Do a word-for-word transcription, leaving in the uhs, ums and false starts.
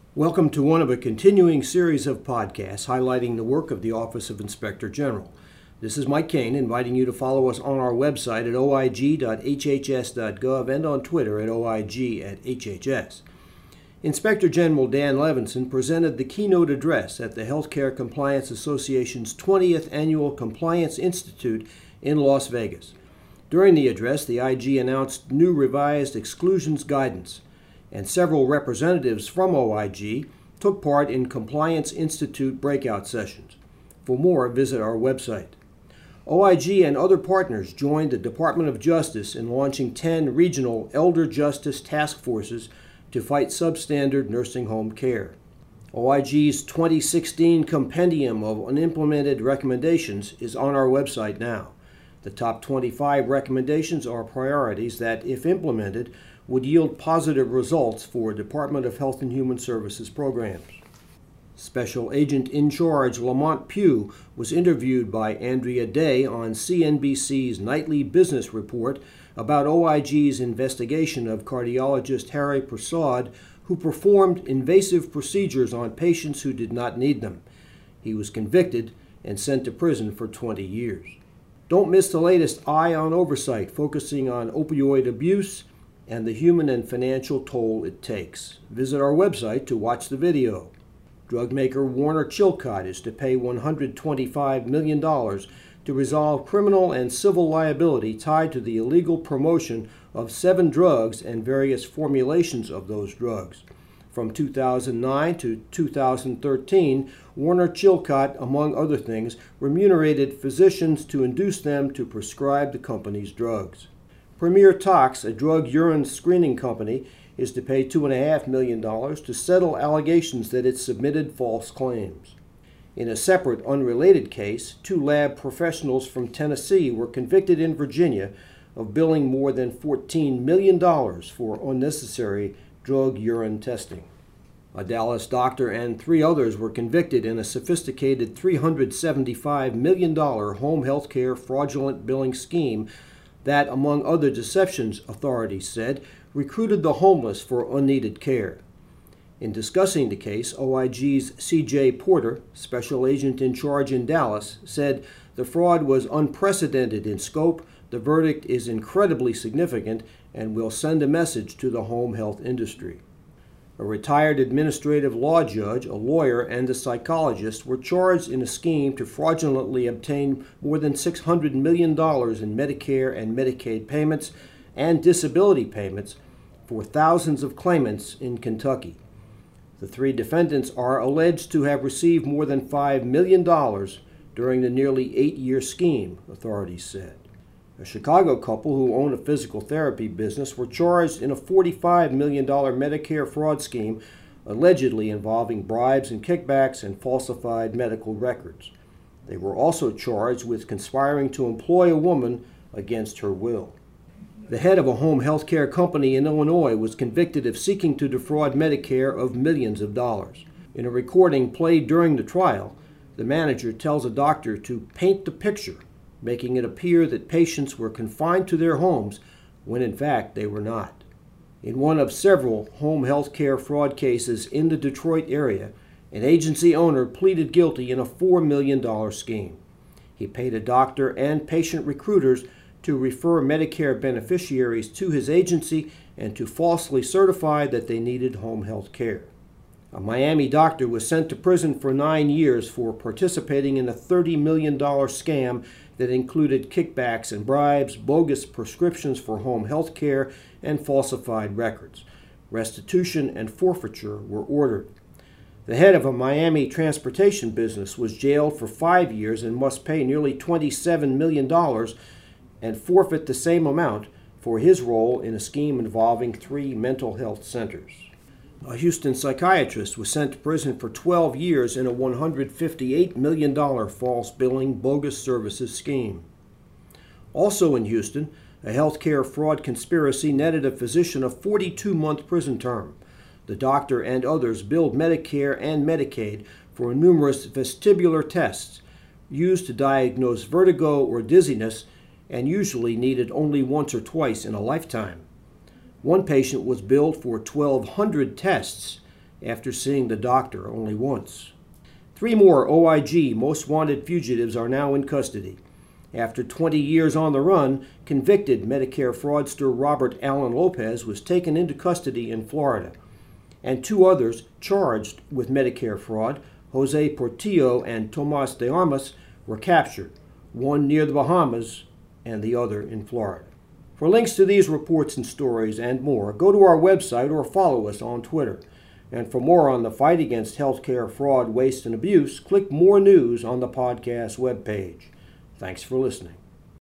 Welcome to one of a continuing series of podcasts highlighting the work of the Office of Inspector General. This is Mike Kane, inviting you to follow us on our website at o i g dot h h s dot gov and on Twitter at o i g at h h s. Inspector General Dan Levinson presented the keynote address at the Healthcare Compliance Association's twentieth Annual Compliance Institute in Las Vegas. During the address, the I G announced new revised exclusions guidance, and several representatives from O I G took part in Compliance Institute breakout sessions. For more, visit our website. O I G and other partners joined the Department of Justice in launching ten regional elder justice task forces to fight substandard nursing home care. O I G's twenty sixteen Compendium of Unimplemented Recommendations is on our website now. The top twenty-five recommendations are priorities that, if implemented, would yield positive results for Department of Health and Human Services programs. Special Agent in Charge Lamont Pugh was interviewed by Andrea Day on C N B C's Nightly Business Report about O I G's investigation of cardiologist Hari Prasad, who performed invasive procedures on patients who did not need them. He was convicted and sent to prison for twenty years. Don't miss the latest Eye on Oversight, focusing on opioid abuse and the human and financial toll it takes. Visit our website to watch the video. Drug maker Warner Chilcott is to pay one hundred twenty-five million dollars to resolve criminal and civil liability tied to the illegal promotion of seven drugs and various formulations of those drugs. From two thousand nine to two thousand thirteen, Warner Chilcott, among other things, remunerated physicians to induce them to prescribe the company's drugs. Premier Tox, a drug urine screening company, is to pay two point five million dollars to settle allegations that it submitted false claims. In a separate, unrelated case, two lab professionals from Tennessee were convicted in Virginia of billing more than fourteen million dollars for unnecessary drug urine testing. A Dallas doctor and three others were convicted in a sophisticated three hundred seventy-five million dollars home health care fraudulent billing scheme that, among other deceptions, authorities said, recruited the homeless for unneeded care. In discussing the case, O I G's C J Porter, special agent in charge in Dallas, said the fraud was unprecedented in scope, the verdict is incredibly significant, and will send a message to the home health industry. A retired administrative law judge, a lawyer, and a psychologist were charged in a scheme to fraudulently obtain more than six hundred million dollars in Medicare and Medicaid payments and disability payments for thousands of claimants in Kentucky. The three defendants are alleged to have received more than five million dollars during the nearly eight-year scheme, authorities said. A Chicago couple who own a physical therapy business were charged in a forty-five million dollars Medicare fraud scheme allegedly involving bribes and kickbacks and falsified medical records. They were also charged with conspiring to employ a woman against her will. The head of a home health care company in Illinois was convicted of seeking to defraud Medicare of millions of dollars. In a recording played during the trial, the manager tells a doctor to paint the picture, making it appear that patients were confined to their homes when in fact they were not. In one of several home health care fraud cases in the Detroit area, an agency owner pleaded guilty in a four million dollars scheme. He paid a doctor and patient recruiters to refer Medicare beneficiaries to his agency and to falsely certify that they needed home health care. A Miami doctor was sent to prison for nine years for participating in a thirty million dollars scam that included kickbacks and bribes, bogus prescriptions for home health care, and falsified records. Restitution and forfeiture were ordered. The head of a Miami transportation business was jailed for five years and must pay nearly twenty-seven million dollars and forfeit the same amount for his role in a scheme involving three mental health centers. A Houston psychiatrist was sent to prison for twelve years in a one hundred fifty-eight million dollars false billing bogus services scheme. Also in Houston, a healthcare fraud conspiracy netted a physician a forty-two month prison term. The doctor and others billed Medicare and Medicaid for numerous vestibular tests used to diagnose vertigo or dizziness and usually needed only once or twice in a lifetime. One patient was billed for twelve hundred tests after seeing the doctor only once. Three more O I G most wanted fugitives are now in custody. After twenty years on the run, convicted Medicare fraudster Robert Alan Lopez was taken into custody in Florida, and two others charged with Medicare fraud, Jose Portillo and Tomas de Armas, were captured, one near the Bahamas and the other in Florida. For links to these reports and stories and more, go to our website or follow us on Twitter. And for more on the fight against healthcare fraud, waste, and abuse, click More News on the podcast webpage. Thanks for listening.